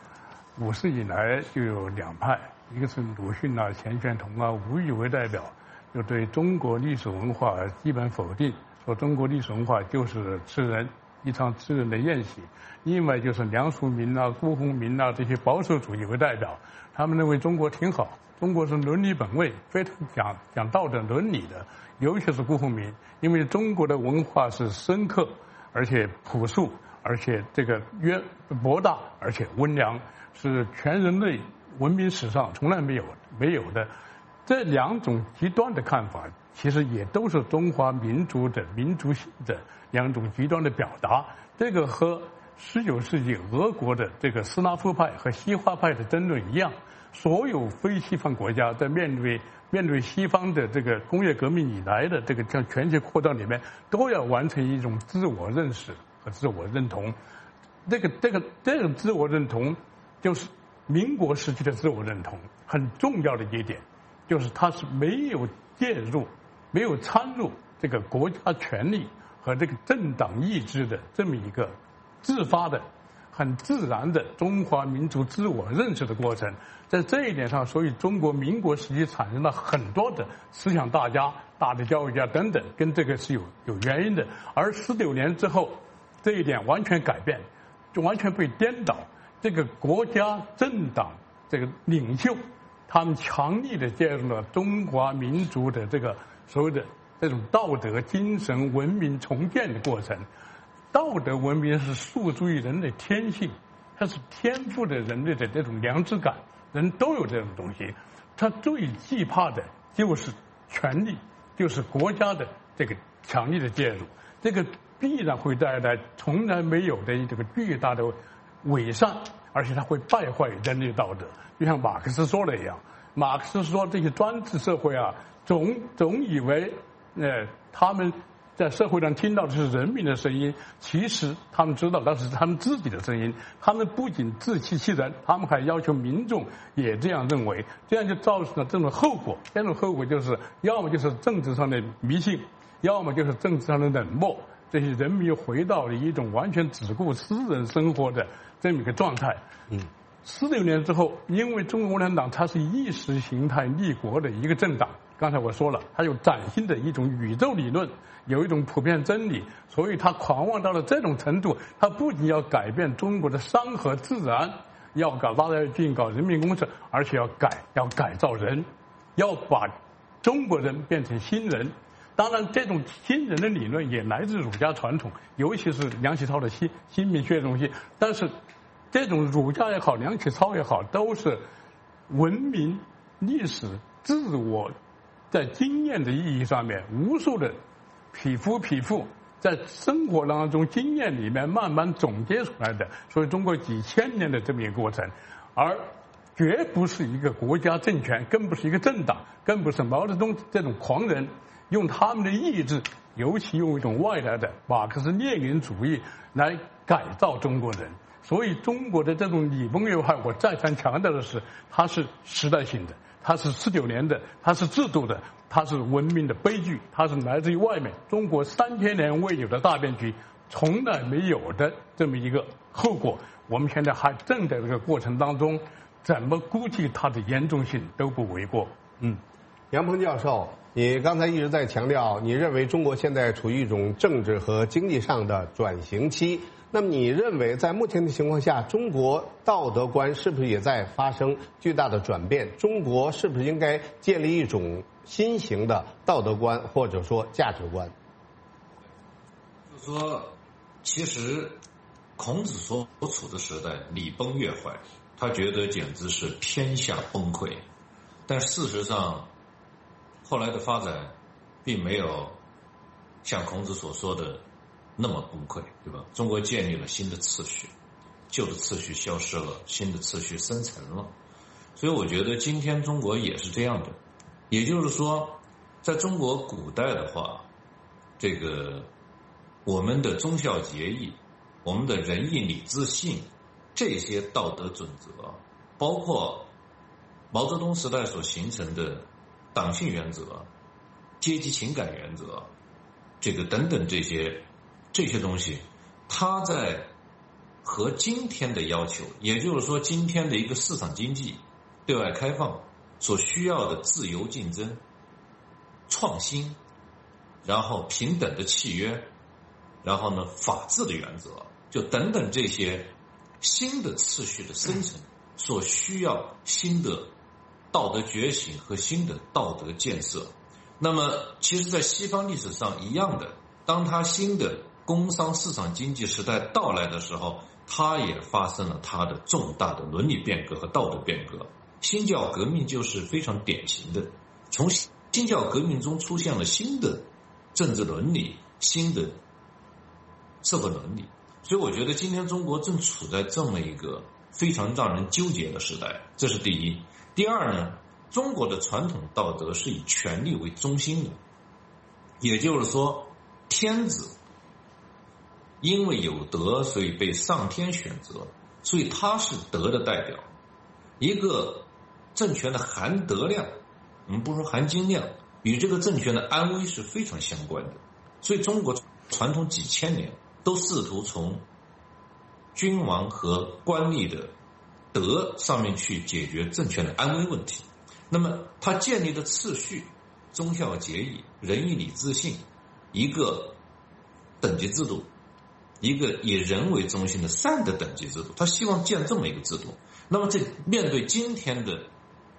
，5世以来就有2派，一个是鲁迅啊、钱玄同啊、吴玉为代表，就对中国历史文化基本否定，说中国历史文化就是一场吃人的宴席。另外就是梁漱溟啊、辜鸿铭啊这些保守主义为代表，他们认为中国挺好，中国是伦理本位，非常讲道德伦理的。尤其是辜鸿铭，因为中国的文化是深刻，而且朴素，而且博大，而且温良，是全人类文明史上从来没有的。这2种极端的看法，其实也都是中华民族的民族性的2种极端的表达。这个和19世纪俄国的斯拉夫派和西化派的争论一样，所有非西方国家在面对西方的工业革命以来的像全球扩张里面，都要完成一种自我认识和自我认同。这个自我认同就是民国时期的自我认同，很重要的一点就是它是没有介入、没有参入国家权力和政党意志的这么一个自发的、很自然的中华民族自我认识的过程。在这一点上，所以中国民国时期产生了很多的思想大家、大的教育家等等，跟这个是有原因的。而19年之后，这一点完全改变，就完全被颠倒。国家政党领袖他们强力的介入了中华民族的这个所谓的这种道德精神文明重建的过程。道德文明是诉诸于人的天性，它是天赋的人类的这种良知感，人都有这种东西。他最惧怕的就是权力，就是国家的这个强力的介入，这个必然会带来从来没有的这个巨大的伪善，而且它会败坏人类道德。就像马克思说的一样，马克思说这些专制社会啊，总以为他们在社会上听到的是人民的声音，其实他们知道那是他们自己的声音。他们不仅自欺欺人，他们还要求民众也这样认为，这样就造成了这种后果。这种后果就是要么就是政治上的迷信，要么就是政治上的冷漠。这些人民又回到了一种完全只顾私人生活的这么一个状态。46年之后，因为中国共产党它是意识形态立国的一个政党，刚才我说了，它有崭新的一种宇宙理论，有一种普遍真理，所以它狂妄到了这种程度，它不仅要改变中国的山河自然，要搞八大军，搞人民公社，而且要改造人，要把中国人变成新人。当然，这种新人的理论也来自儒家传统，尤其是梁启超的新民学东西。但是，这种儒家也好，梁启超也好，都是文明、历史、自我在经验的意义上面，无数的匹夫在生活当中经验里面慢慢总结出来的。所以，中国几千年的这么一个过程，而绝不是一个国家政权，更不是一个政党，更不是毛泽东这种狂人用他们的意志，尤其用一种外来的马克思列宁主义来改造中国人。所以中国的这种礼崩乐坏，我再三强调的是，它是时代性的，它是19年的，它是制度的，它是文明的悲剧，它是来自于外面中国3000年未有的大变局，从来没有的这么一个后果。我们现在还正在这个过程当中，怎么估计它的严重性都不为过。 杨鹏教授，你刚才一直在强调，你认为中国现在处于一种政治和经济上的转型期。那么你认为在目前的情况下，中国道德观是不是也在发生巨大的转变？中国是不是应该建立一种新型的道德观或者说价值观？ 就说其实孔子所处的时代礼崩乐坏，他觉得简直是天下崩溃。但事实上后来的发展并没有像孔子所说的那么崩溃，对吧？中国建立了新的次序，旧的次序消失了，新的次序生成了。所以我觉得今天中国也是这样的。也就是说，在中国古代的话，这个我们的忠孝节义，我们的仁义礼智信，这些道德准则，包括毛泽东时代所形成的党性原则、阶级情感原则，这个等等这些东西，它在和今天的要求，也就是说今天的一个市场经济对外开放所需要的自由竞争、创新，然后平等的契约，然后呢法治的原则，就等等这些新的次序的生成所需要新的道德觉醒和新的道德建设。那么其实在西方历史上一样的，当它新的工商市场经济时代到来的时候，它也发生了它的重大的伦理变革和道德变革。新教革命就是非常典型的，从新教革命中出现了新的政治伦理，新的社会伦理。所以我觉得今天中国正处在这么一个非常让人纠结的时代，这是第一。第二呢，中国的传统道德是以权力为中心的，也就是说天子因为有德，所以被上天选择，所以他是德的代表。一个政权的含德量，我们不说含金量，与这个政权的安危是非常相关的。所以中国传统几千年都试图从君王和官吏的德上面去解决政权的安危问题。那么他建立的次序，忠孝节义、仁义礼智信，一个等级制度，一个以人为中心的善的等级制度，他希望建这么一个制度。那么这面对今天的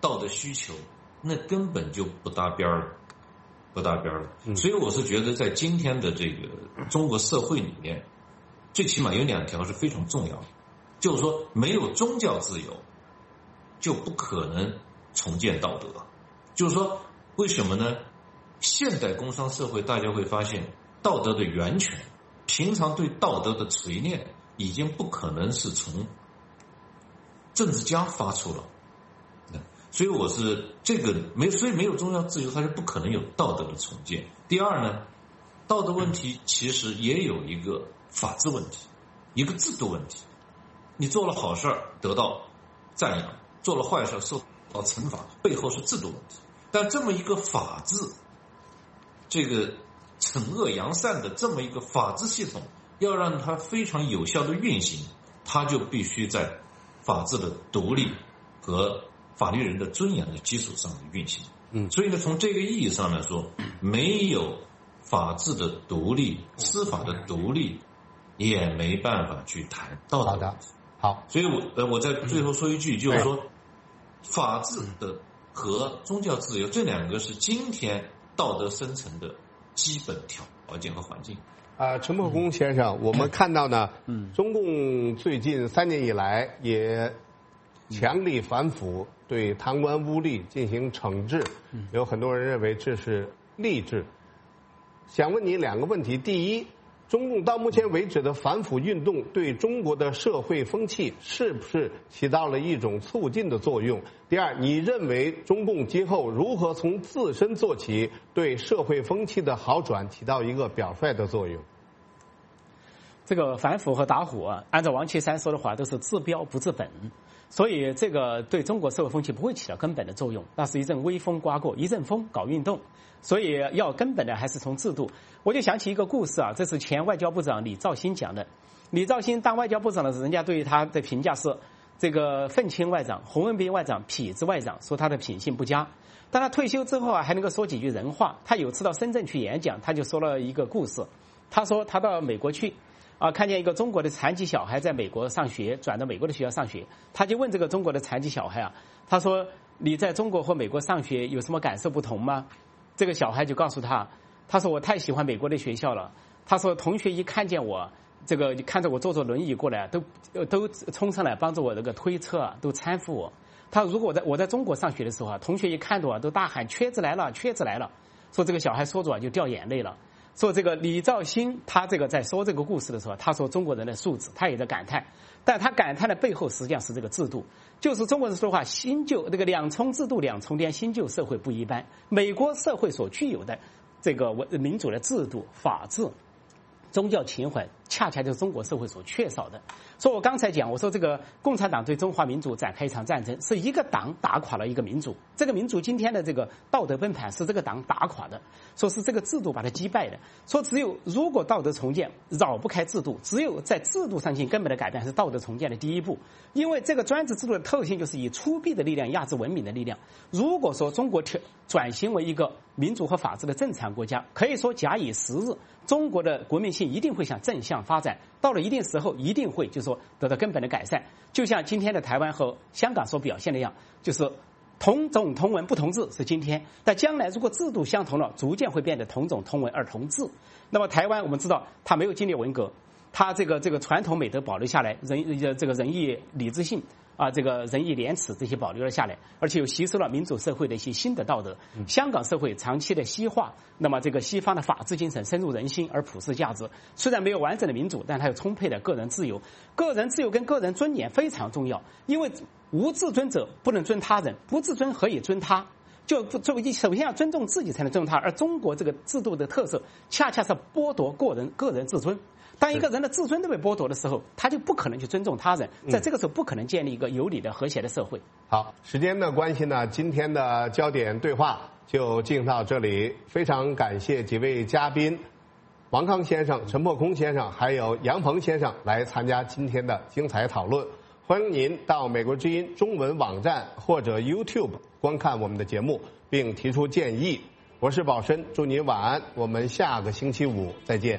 道德需求，那根本就不搭边了。所以我是觉得在今天的这个中国社会里面，最起码有2条是非常重要的，就是说没有宗教自由就不可能重建道德。就是说为什么呢？现代工商社会大家会发现，道德的源泉，平常对道德的锤炼已经不可能是从政治家发出了。所以我是这个所以没有宗教自由，它是不可能有道德的重建。第二呢，道德问题其实也有一个法治问题，一个制度问题。你做了好事得到赞扬，做了坏事受到惩罚，背后是制度问题。但这么一个法治，这个惩恶扬善的这么一个法治系统，要让它非常有效的运行，它就必须在法治的独立和法律人的尊严的基础上的运行。所以呢，从这个意义上来说，没有法治的独立，司法的独立，也没办法去谈道德的。 好， 所以我在最后说一句，就是说，法治的和宗教自由这2个是今天道德生成的基本条件和环境。 陈破公先生，我们看到呢，中共最近3年以来也强力反腐，对贪官污吏进行惩治，有很多人认为这是吏治。想问你2个问题：第一，中共到目前为止的反腐运动对中国的社会风气是不是起到了一种促进的作用？第二，你认为中共今后如何从自身做起，对社会风气的好转起到一个表率的作用？ 这个反腐和打虎啊，按照王岐山说的话，都是治标不治本，所以这个对中国社会风气不会起到根本的作用。那是一阵微风刮过，一阵风搞运动，所以要根本的还是从制度。我就想起一个故事啊，这是前外交部长李肇星讲的。李肇星当外交部长的时候，人家对于他的评价是这个愤青外长、洪文斌外长、痞子外长，说他的品性不佳。但他退休之后啊，还能够说几句人话。他有次到深圳去演讲，他就说了一个故事。他说他到美国去看见一个中国的残疾小孩在美国上学，转到美国的学校上学，他就问这个中国的残疾小孩他说你在中国和美国上学有什么感受不同吗？这个小孩就告诉他说我太喜欢美国的学校了。他说同学一看见我，这个看着我坐着轮椅过来，都冲上来帮着我这个推车都搀扶我。他如果我在中国上学的时候同学一看到我都大喊瘸子来了，瘸子来了。说这个小孩说着就掉眼泪了。说这个李肇星他这个在说这个故事的时候，他说中国人的素质，他也在感叹，但他感叹的背后实际上是这个制度，就是中国人说话新旧这个2重制度2重天，新旧社会不一般。美国社会所具有的这个民主的制度、法治、宗教情怀，恰恰就是中国社会所缺少的。所以我刚才讲，我说这个共产党对中华民族展开一场战争，是一个党打垮了一个民族。这个民族今天的这个道德崩盘是这个党打垮的，说是这个制度把它击败的。说只有如果道德重建绕不开制度，只有在制度上进行根本的改变，是道德重建的第一步。因为这个专制制度的特性就是以粗鄙的力量压制文明的力量。如果说中国转型为一个民主和法治的正常国家，可以说假以时日，中国的国民性一定会向正向发展，到了一定时候一定会就是说得到根本的改善。就像今天的台湾和香港所表现的样，就是同种同文不同治是今天，但将来如果制度相同了，逐渐会变得同种同文而同治。那么台湾我们知道它没有经历文革，它这个传统美德保留下来，仁义礼智信这个仁义廉耻这些保留了下来，而且又吸收了民主社会的一些新的道德。香港社会长期的西化，那么这个西方的法治精神深入人心而普世价值，虽然没有完整的民主，但它有充沛的个人自由。个人自由跟个人尊严非常重要，因为无自尊者不能尊他人，不自尊何以尊他？就首先要尊重自己才能尊重他。而中国这个制度的特色，恰恰是剥夺个人自尊。当一个人的自尊都被剥夺的时候，他就不可能去尊重他人，在这个时候不可能建立一个有理的和谐的社会。 好，时间的关系呢，今天的焦点对话就进行到这里。非常感谢几位嘉宾，王康先生、陈破空先生还有杨鹏先生来参加今天的精彩讨论。欢迎您到美国之音中文网站或者 YouTube 观看我们的节目，并提出建议。我是宝申，祝您晚安，我们下个星期五再见。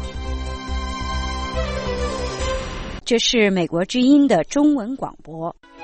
这是美国之音的中文广播。